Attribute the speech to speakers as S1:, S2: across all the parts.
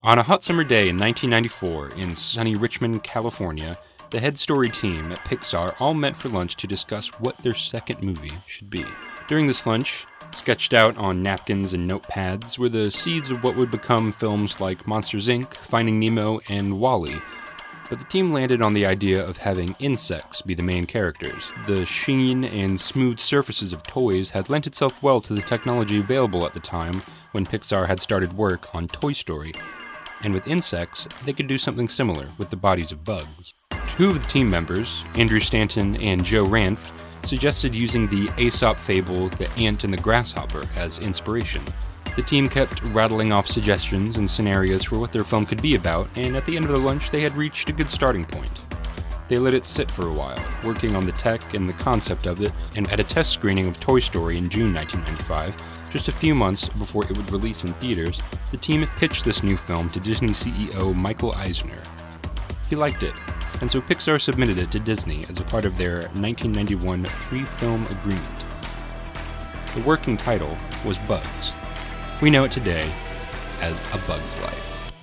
S1: On a hot summer day in 1994 in sunny Richmond, California, the Head Story team at Pixar all met for lunch to discuss what their second movie should be. During this lunch, sketched out on napkins and notepads, were the seeds of what would become films like Monsters, Inc., Finding Nemo, and WALL-E. But the team landed on the idea of having insects be the main characters. The sheen and smooth surfaces of toys had lent itself well to the technology available at the time when Pixar had started work on Toy Story. And with insects, they could do something similar with the bodies of bugs. Two of the team members, Andrew Stanton and Joe Ranft, suggested using the Aesop fable The Ant and the Grasshopper as inspiration. The team kept rattling off suggestions and scenarios for what their film could be about, and at the end of the lunch they had reached a good starting point. They let it sit for a while, working on the tech and the concept of it, and at a test screening of Toy Story in June 1995, just a few months before it would release in theaters, the team pitched this new film to Disney CEO Michael Eisner. He liked it, and so Pixar submitted it to Disney as a part of their 1991 three-film agreement. The working title was Bugs. We know it today as A Bug's Life.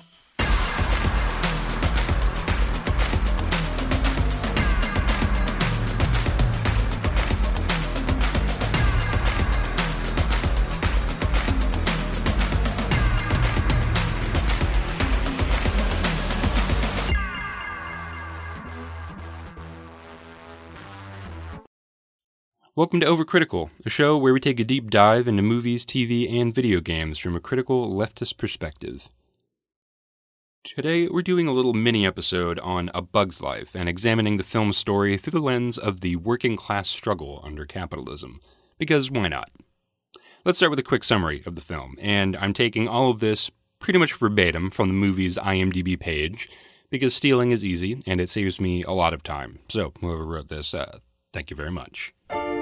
S1: Welcome to Overcritical, a show where we take a deep dive into movies, TV, and video games from a critical leftist perspective. Today, we're doing a little mini-episode on A Bug's Life and examining the film's story through the lens of the working-class struggle under capitalism. Because why not? Let's start with a quick summary of the film, and I'm taking all of this pretty much verbatim from the movie's IMDb page, because stealing is easy, and it saves me a lot of time. So, whoever wrote this, thank you very much.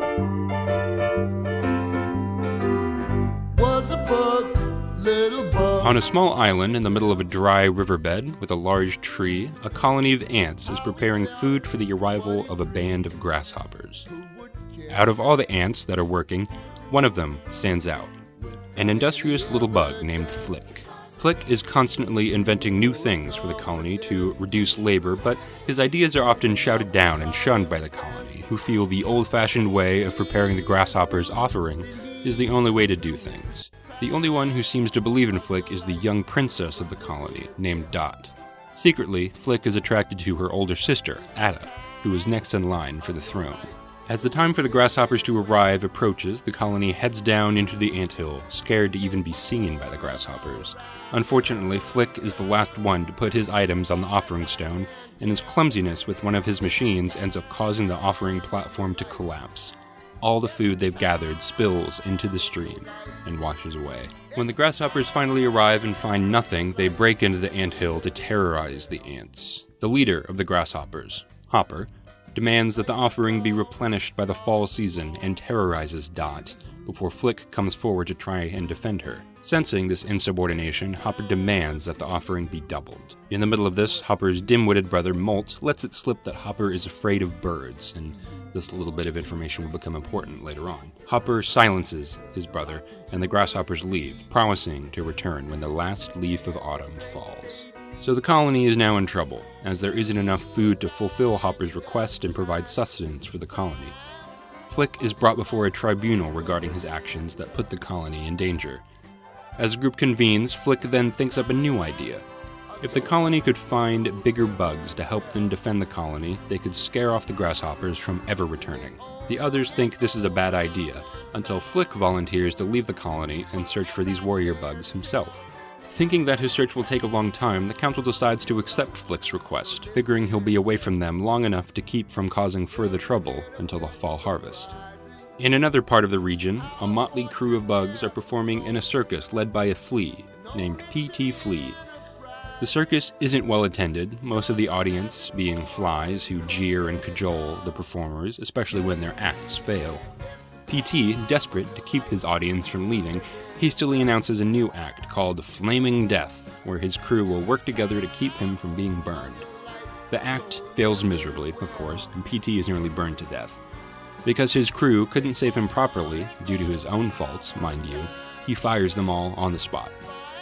S2: Was a bug, little bug.
S1: On a small island in the middle of a dry riverbed with a large tree, a colony of ants is preparing food for the arrival of a band of grasshoppers. Out of all the ants that are working, one of them stands out. An industrious little bug named Flick. Flick is constantly inventing new things for the colony to reduce labor, but his ideas are often shouted down and shunned by the colony, who feel the old-fashioned way of preparing the grasshoppers' offering is the only way to do things. The only one who seems to believe in Flick is the young princess of the colony, named Dot. Secretly, Flick is attracted to her older sister, Ada, who is next in line for the throne. As the time for the grasshoppers to arrive approaches, the colony heads down into the anthill, scared to even be seen by the grasshoppers. Unfortunately, Flick is the last one to put his items on the offering stone, and his clumsiness with one of his machines ends up causing the offering platform to collapse. All the food they've gathered spills into the stream and washes away. When the grasshoppers finally arrive and find nothing, they break into the anthill to terrorize the ants. The leader of the grasshoppers, Hopper, demands that the offering be replenished by the fall season and terrorizes Dot, before Flick comes forward to try and defend her. Sensing this insubordination, Hopper demands that the offering be doubled. In the middle of this, Hopper's dim-witted brother, Molt, lets it slip that Hopper is afraid of birds, and this little bit of information will become important later on. Hopper silences his brother, and the grasshoppers leave, promising to return when the last leaf of autumn falls. So the colony is now in trouble, as there isn't enough food to fulfill Hopper's request and provide sustenance for the colony. Flick is brought before a tribunal regarding his actions that put the colony in danger. As the group convenes, Flick then thinks up a new idea. If the colony could find bigger bugs to help them defend the colony, they could scare off the grasshoppers from ever returning. The others think this is a bad idea, until Flick volunteers to leave the colony and search for these warrior bugs himself. Thinking that his search will take a long time, the council decides to accept Flick's request, figuring he'll be away from them long enough to keep from causing further trouble until the fall harvest. In another part of the region, a motley crew of bugs are performing in a circus led by a flea named P.T. Flea. The circus isn't well attended, most of the audience being flies who jeer and cajole the performers, especially when their acts fail. P.T., desperate to keep his audience from leaving, hastily announces a new act called Flaming Death, where his crew will work together to keep him from being burned. The act fails miserably, of course, and P.T. is nearly burned to death. Because his crew couldn't save him properly, due to his own faults, mind you, he fires them all on the spot.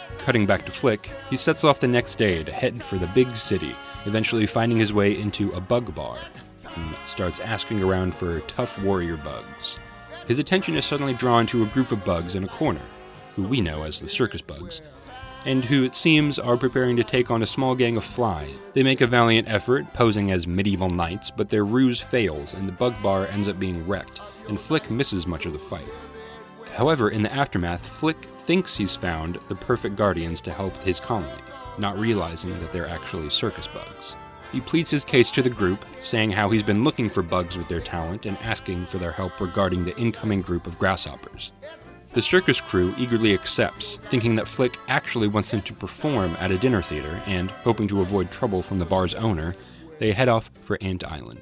S1: Cutting back to Flick, he sets off the next day to head for the big city, eventually finding his way into a bug bar, and starts asking around for tough warrior bugs. His attention is suddenly drawn to a group of bugs in a corner, who we know as the circus bugs, and who it seems are preparing to take on a small gang of flies. They make a valiant effort, posing as medieval knights, but their ruse fails and the bug bar ends up being wrecked, and Flick misses much of the fight. However, in the aftermath, Flick thinks he's found the perfect guardians to help his colony, not realizing that they're actually circus bugs. He pleads his case to the group, saying how he's been looking for bugs with their talent and asking for their help regarding the incoming group of grasshoppers. The circus crew eagerly accepts, thinking that Flick actually wants him to perform at a dinner theater, and, hoping to avoid trouble from the bar's owner, they head off for Ant Island.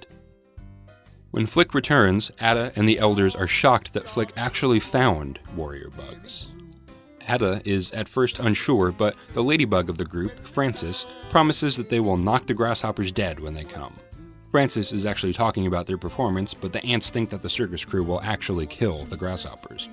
S1: When Flick returns, Ada and the elders are shocked that Flick actually found warrior bugs. Ada is at first unsure, but the ladybug of the group, Francis, promises that they will knock the grasshoppers dead when they come. Francis is actually talking about their performance, but the ants think that the circus crew will actually kill the grasshoppers.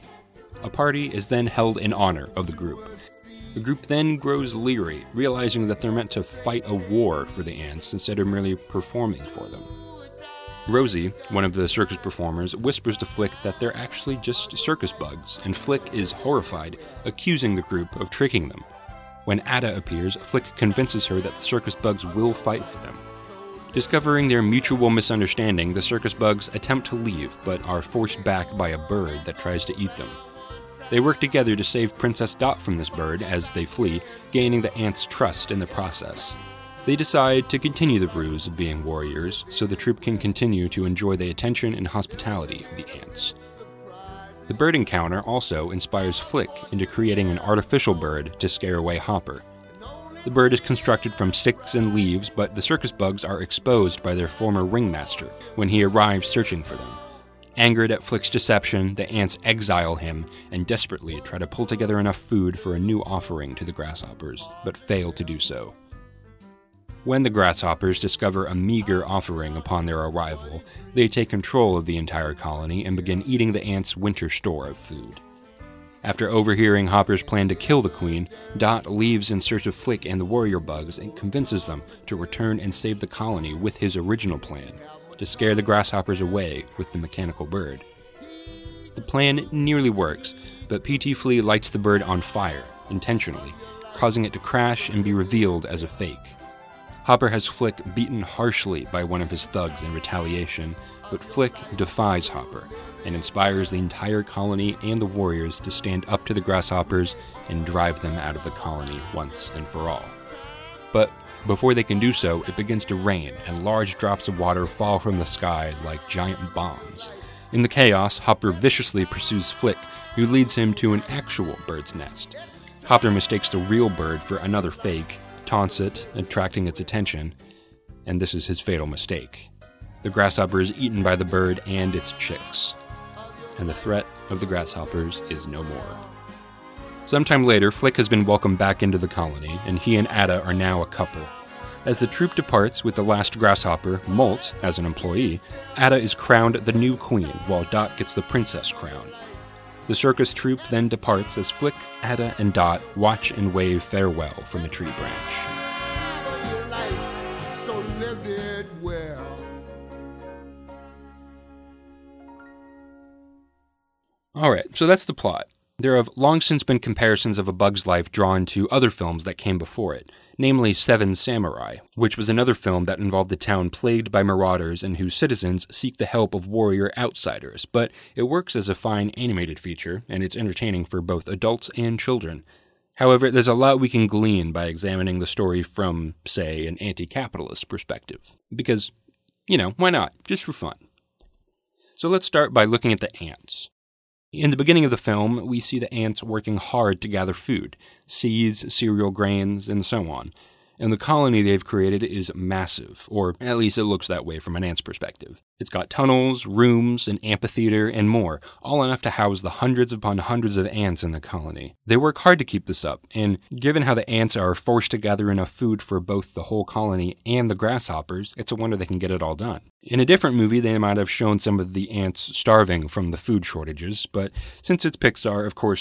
S1: A party is then held in honor of the group. The group then grows leery, realizing that they're meant to fight a war for the ants instead of merely performing for them. Rosie, one of the circus performers, whispers to Flick that they're actually just circus bugs, and Flick is horrified, accusing the group of tricking them. When Ada appears, Flick convinces her that the circus bugs will fight for them. Discovering their mutual misunderstanding, the circus bugs attempt to leave, but are forced back by a bird that tries to eat them. They work together to save Princess Dot from this bird as they flee, gaining the ants' trust in the process. They decide to continue the ruse of being warriors, so the troupe can continue to enjoy the attention and hospitality of the ants. The bird encounter also inspires Flick into creating an artificial bird to scare away Hopper. The bird is constructed from sticks and leaves, but the circus bugs are exposed by their former ringmaster when he arrives searching for them. Angered at Flick's deception, the ants exile him and desperately try to pull together enough food for a new offering to the grasshoppers, but fail to do so. When the grasshoppers discover a meager offering upon their arrival, they take control of the entire colony and begin eating the ants' winter store of food. After overhearing Hopper's plan to kill the queen, Dot leaves in search of Flick and the warrior bugs and convinces them to return and save the colony with his original plan, to scare the grasshoppers away with the mechanical bird. The plan nearly works, but P.T. Flea lights the bird on fire, intentionally, causing it to crash and be revealed as a fake. Hopper has Flick beaten harshly by one of his thugs in retaliation, but Flick defies Hopper and inspires the entire colony and the warriors to stand up to the grasshoppers and drive them out of the colony once and for all. But before they can do so, it begins to rain, and large drops of water fall from the sky like giant bombs. In the chaos, Hopper viciously pursues Flick, who leads him to an actual bird's nest. Hopper mistakes the real bird for another fake, taunts it, attracting its attention, and this is his fatal mistake. The grasshopper is eaten by the bird and its chicks, and the threat of the grasshoppers is no more. Sometime later, Flick has been welcomed back into the colony, and he and Ada are now a couple. As the troupe departs with the last grasshopper, Molt, as an employee, Ada is crowned the new queen, while Dot gets the princess crown. The circus troupe then departs as Flick, Ada, and Dot watch and wave farewell from a tree branch.
S2: So live it well.
S1: Alright, so that's the plot. There have long since been comparisons of A Bug's Life drawn to other films that came before it, namely Seven Samurai, which was another film that involved a town plagued by marauders and whose citizens seek the help of warrior outsiders, but it works as a fine animated feature, and it's entertaining for both adults and children. However, there's a lot we can glean by examining the story from, say, an anti-capitalist perspective. Because, why not? Just for fun. So let's start by looking at the ants. In the beginning of the film, we see the ants working hard to gather food, seeds, cereal grains, and so on. And the colony they've created is massive, or at least it looks that way from an ant's perspective. It's got tunnels, rooms, an amphitheater, and more, all enough to house the hundreds upon hundreds of ants in the colony. They work hard to keep this up, and given how the ants are forced to gather enough food for both the whole colony and the grasshoppers, it's a wonder they can get it all done. In a different movie, they might have shown some of the ants starving from the food shortages, but since it's Pixar, of course,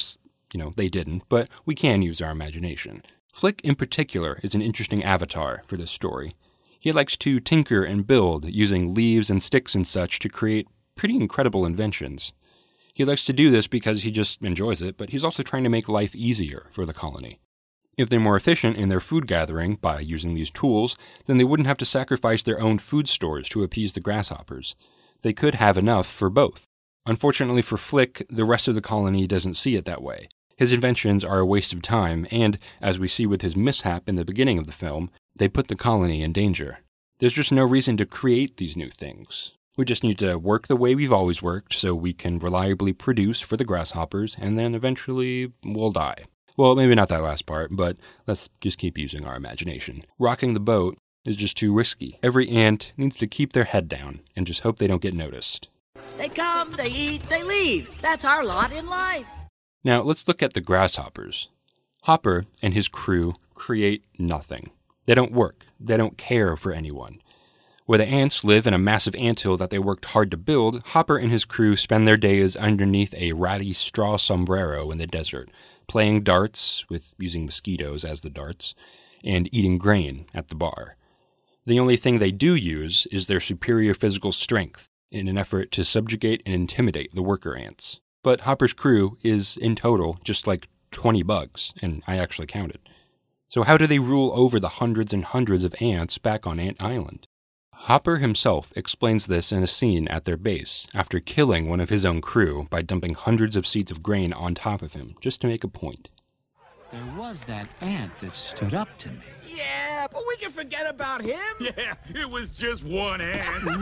S1: they didn't, but we can use our imagination. Flick, in particular, is an interesting avatar for this story. He likes to tinker and build, using leaves and sticks and such to create pretty incredible inventions. He likes to do this because he just enjoys it, but he's also trying to make life easier for the colony. If they're more efficient in their food gathering by using these tools, then they wouldn't have to sacrifice their own food stores to appease the grasshoppers. They could have enough for both. Unfortunately for Flick, the rest of the colony doesn't see it that way. His inventions are a waste of time, and, as we see with his mishap in the beginning of the film, they put the colony in danger. There's just no reason to create these new things. We just need to work the way we've always worked so we can reliably produce for the grasshoppers, and then eventually we'll die. Well, maybe not that last part, but let's just keep using our imagination. Rocking the boat is just too risky. Every ant needs to keep their head down and just hope they don't get noticed.
S3: They come, they eat, they leave. That's our lot in life.
S1: Now, let's look at the grasshoppers. Hopper and his crew create nothing. They don't work. They don't care for anyone. Where the ants live in a massive anthill that they worked hard to build, Hopper and his crew spend their days underneath a ratty straw sombrero in the desert, playing darts, with using mosquitoes as the darts, and eating grain at the bar. The only thing they do use is their superior physical strength in an effort to subjugate and intimidate the worker ants. But Hopper's crew is, in total, just like 20 bugs, and I actually counted. So how do they rule over the hundreds and hundreds of ants back on Ant Island? Hopper himself explains this in a scene at their base, after killing one of his own crew by dumping hundreds of seeds of grain on top of him, just to make a point.
S4: There was that ant that stood up to me.
S5: Yeah, but we can forget about him.
S6: Yeah, it was just one ant.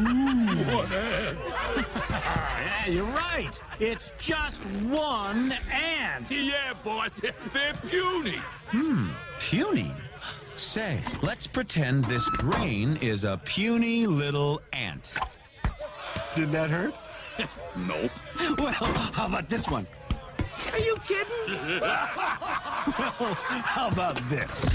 S6: One ant.
S4: Yeah, you're right. It's just one ant.
S6: Yeah, boss, they're puny.
S4: Puny? Say, let's pretend this grain is a puny little ant. Did that hurt?
S6: Nope.
S4: Well, how about this one?
S5: Are you kidding?
S4: Well, how about this?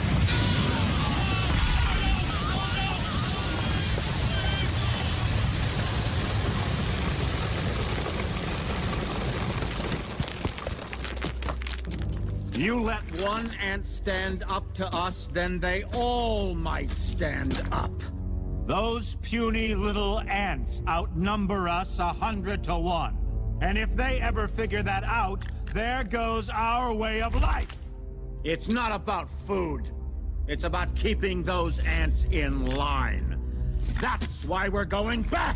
S7: You let one ant stand up to us, then they all might stand up.
S8: Those puny little ants outnumber us 100 to 1. And if they ever figure that out, there goes our way of life.
S7: It's not about food. It's about keeping those ants in line. That's why we're going back.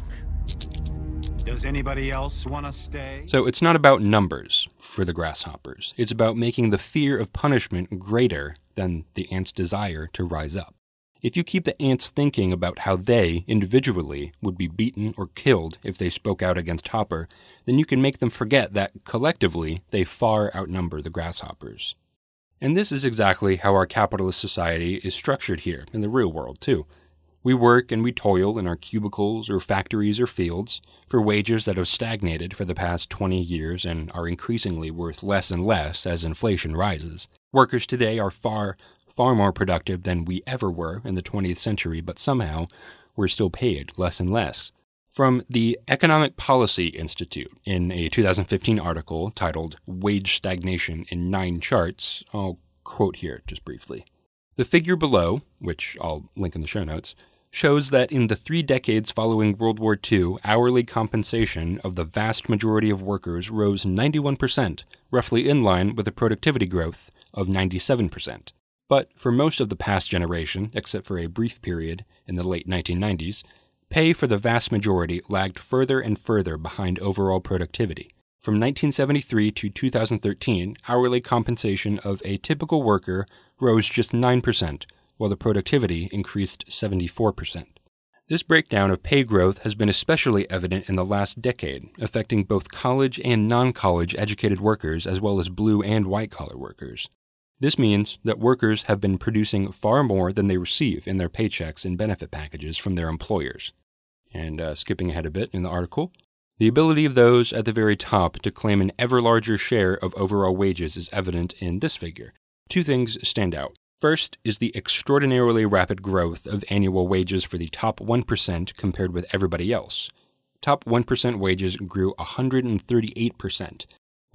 S8: Does anybody else want to stay?
S1: So it's not about numbers for the grasshoppers. It's about making the fear of punishment greater than the ants' desire to rise up. If you keep the ants thinking about how they, individually, would be beaten or killed if they spoke out against Hopper, then you can make them forget that, collectively, they far outnumber the grasshoppers. And this is exactly how our capitalist society is structured here, in the real world, too. We work and we toil in our cubicles or factories or fields for wages that have stagnated for the past 20 years and are increasingly worth less and less as inflation rises. Workers today are far more productive than we ever were in the 20th century, but somehow we're still paid less and less. From the Economic Policy Institute, in a 2015 article titled Wage Stagnation in 9 Charts, I'll quote here just briefly. The figure below, which I'll link in the show notes, shows that in the 3 decades following World War II, hourly compensation of the vast majority of workers rose 91%, roughly in line with the productivity growth of 97%. But for most of the past generation, except for a brief period in the late 1990s, pay for the vast majority lagged further and further behind overall productivity. From 1973 to 2013, hourly compensation of a typical worker rose just 9%, while the productivity increased 74%. This breakdown of pay growth has been especially evident in the last decade, affecting both college and non-college educated workers as well as blue and white-collar workers. This means that workers have been producing far more than they receive in their paychecks and benefit packages from their employers. And skipping ahead a bit in the article, the ability of those at the very top to claim an ever larger share of overall wages is evident in this figure. 2 things stand out. First is the extraordinarily rapid growth of annual wages for the top 1% compared with everybody else. Top 1% wages grew 138%,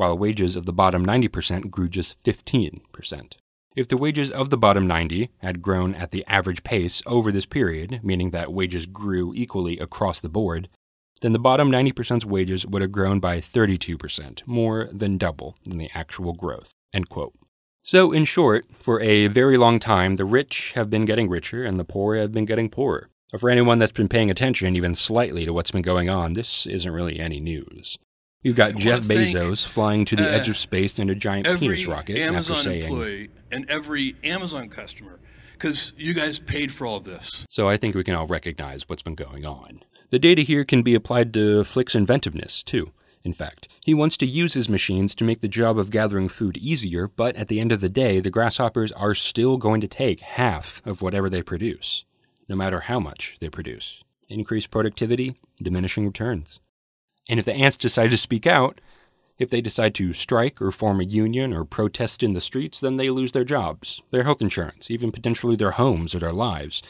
S1: while wages of the bottom 90% grew just 15%. If the wages of the bottom 90 had grown at the average pace over this period, meaning that wages grew equally across the board, then the bottom 90%'s wages would have grown by 32%, more than double than the actual growth." End quote. So, in short, for a very long time, the rich have been getting richer and the poor have been getting poorer. For anyone that's been paying attention even slightly to what's been going on, this isn't really any news. You've got Jeff Bezos flying to the edge of space in a giant penis rocket after saying,
S9: employee and every Amazon customer, because you guys paid for all of this.
S1: So I think we can all recognize what's been going on. The data here can be applied to Flick's inventiveness, too. In fact, he wants to use his machines to make the job of gathering food easier, but at the end of the day, the grasshoppers are still going to take half of whatever they produce, no matter how much they produce. Increased productivity, diminishing returns. And if the ants decide to speak out, if they decide to strike or form a union or protest in the streets, then they lose their jobs, their health insurance, even potentially their homes or their lives.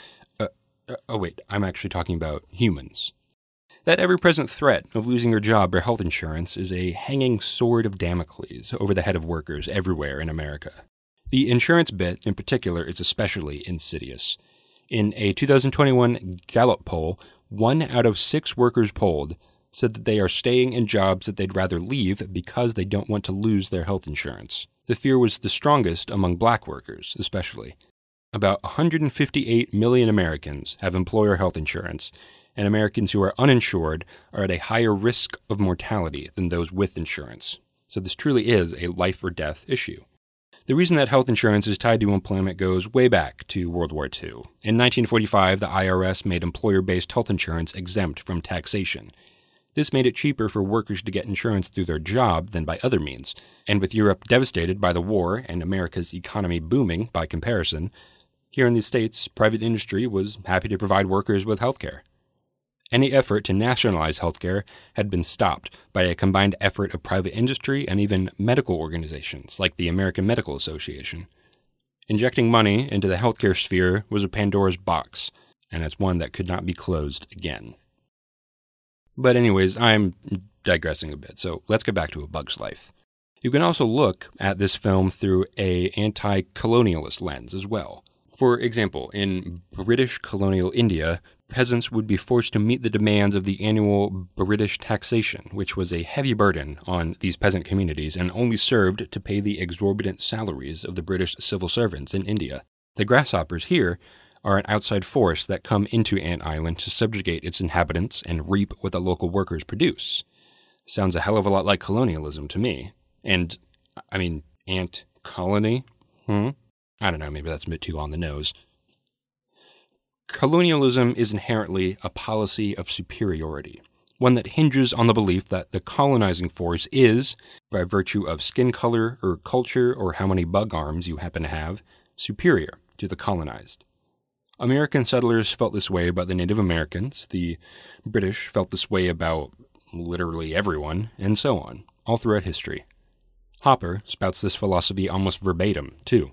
S1: Wait, I'm actually talking about humans. That ever-present threat of losing your job or health insurance is a hanging sword of Damocles over the head of workers everywhere in America. The insurance bit, in particular, is especially insidious. In a 2021 Gallup poll, 1 out of 6 workers polled said that they are staying in jobs that they'd rather leave because they don't want to lose their health insurance. The fear was the strongest among black workers, especially. About 158 million Americans have employer health insurance, and Americans who are uninsured are at a higher risk of mortality than those with insurance. So this truly is a life or death issue. The reason that health insurance is tied to employment goes way back to World War II. In 1945, the IRS made employer-based health insurance exempt from taxation. This made it cheaper for workers to get insurance through their job than by other means. And with Europe devastated by the war and America's economy booming by comparison, here in the States, private industry was happy to provide workers with health care. Any effort to nationalize healthcare had been stopped by a combined effort of private industry and even medical organizations like the American Medical Association. Injecting money into the healthcare sphere was a Pandora's box, and it's one that could not be closed again. But anyways, I'm digressing a bit, so let's get back to A Bug's Life. You can also look at this film through an anti-colonialist lens as well. For example, in British colonial India, peasants would be forced to meet the demands of the annual British taxation, which was a heavy burden on these peasant communities and only served to pay the exorbitant salaries of the British civil servants in India. The grasshoppers here are an outside force that come into Ant Island to subjugate its inhabitants and reap what the local workers produce. Sounds a hell of a lot like colonialism to me. And, ant colony? I don't know, maybe that's a bit too on the nose. Colonialism is inherently a policy of superiority, one that hinges on the belief that the colonizing force is, by virtue of skin color or culture or how many bug arms you happen to have, superior to the colonized. American settlers felt this way about the Native Americans, the British felt this way about literally everyone, and so on, all throughout history. Hopper spouts this philosophy almost verbatim, too.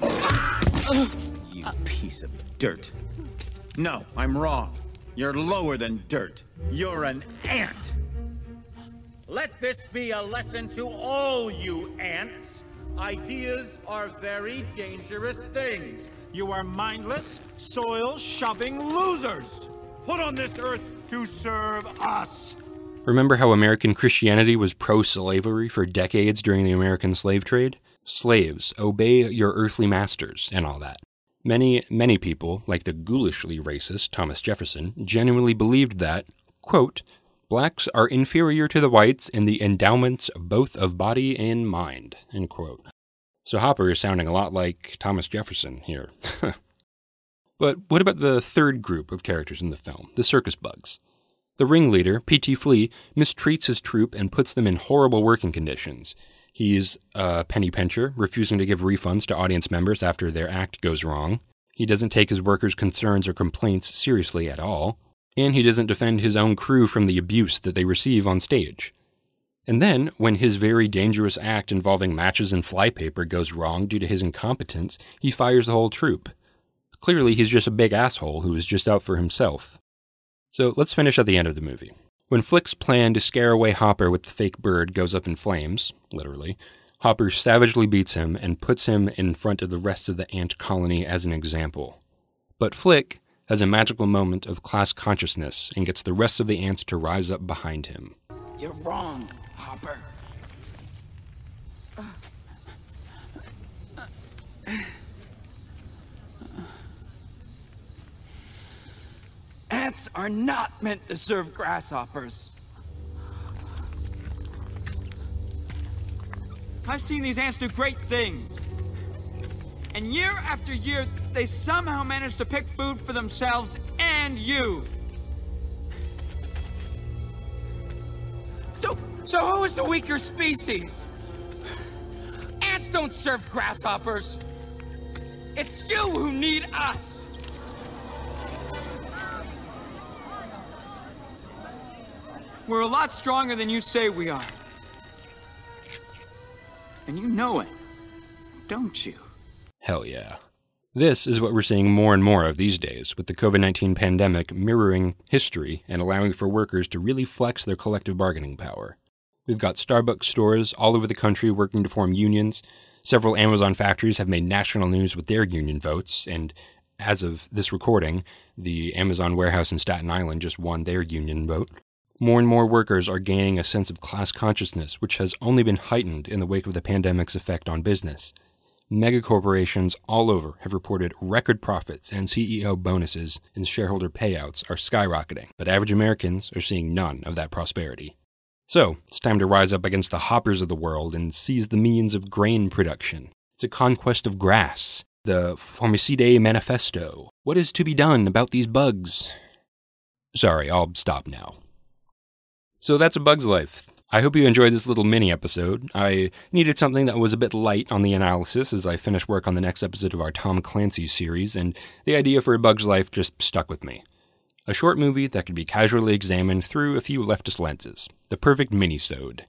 S7: You piece of dirt. No, I'm wrong. You're lower than dirt. You're an ant. Let this be a lesson to all you ants. Ideas are very dangerous things.
S8: You are mindless, soil-shoving losers, put on this earth to serve us.
S1: Remember how American Christianity was pro-slavery for decades during the American slave trade? Slaves, obey your earthly masters, and all that. Many people, like the ghoulishly racist Thomas Jefferson, genuinely believed that, quote, blacks are inferior to the whites in the endowments both of body and mind, end quote. So Hopper is sounding a lot like Thomas Jefferson here. But what about the third group of characters in the film, the circus bugs? The ringleader, P.T. Flea, mistreats his troupe and puts them in horrible working conditions. He's a penny pincher, refusing to give refunds to audience members after their act goes wrong. He doesn't take his workers' concerns or complaints seriously at all. And he doesn't defend his own crew from the abuse that they receive on stage. And then, when his very dangerous act involving matches and flypaper goes wrong due to his incompetence, he fires the whole troupe. Clearly, he's just a big asshole who is just out for himself. So let's finish at the end of the movie. When Flick's plan to scare away Hopper with the fake bird goes up in flames, literally, Hopper savagely beats him and puts him in front of the rest of the ant colony as an example. But Flick has a magical moment of class consciousness and gets the rest of the ants to rise up behind him.
S5: You're wrong, Hopper. Ants are not meant to serve grasshoppers. I've seen these ants do great things. And year after year, they somehow manage to pick food for themselves and you. So who is the weaker species? Ants don't serve grasshoppers. It's you who need us. We're a lot stronger than you say we are. And you know it, don't you?
S1: Hell yeah. This is what we're seeing more and more of these days, with the COVID-19 pandemic mirroring history and allowing for workers to really flex their collective bargaining power. We've got Starbucks stores all over the country working to form unions. Several Amazon factories have made national news with their union votes, and as of this recording, the Amazon warehouse in Staten Island just won their union vote. More and more workers are gaining a sense of class consciousness, which has only been heightened in the wake of the pandemic's effect on business. Megacorporations all over have reported record profits, and CEO bonuses and shareholder payouts are skyrocketing, but average Americans are seeing none of that prosperity. So, it's time to rise up against the Hoppers of the world and seize the means of grain production. It's a conquest of grass. The Formicidae Manifesto. What is to be done about these bugs? Sorry, I'll stop now. So that's A Bug's Life. I hope you enjoyed this little mini episode. I needed something that was a bit light on the analysis as I finish work on the next episode of our Tom Clancy series, and the idea for A Bug's Life just stuck with me. A short movie that could be casually examined through a few leftist lenses. The perfect mini-sode.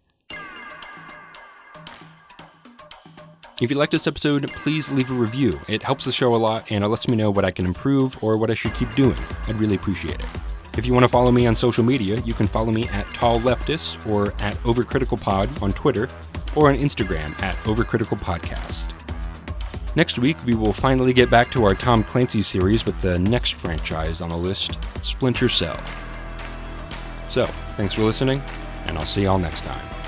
S1: If you liked this episode, please leave a review. It helps the show a lot, and it lets me know what I can improve or what I should keep doing. I'd really appreciate it. If you want to follow me on social media, you can follow me at Tall Leftist or at OvercriticalPod on Twitter or on Instagram at OvercriticalPodcast. Next week, we will finally get back to our Tom Clancy series with the next franchise on the list, Splinter Cell. So, thanks for listening, and I'll see y'all next time.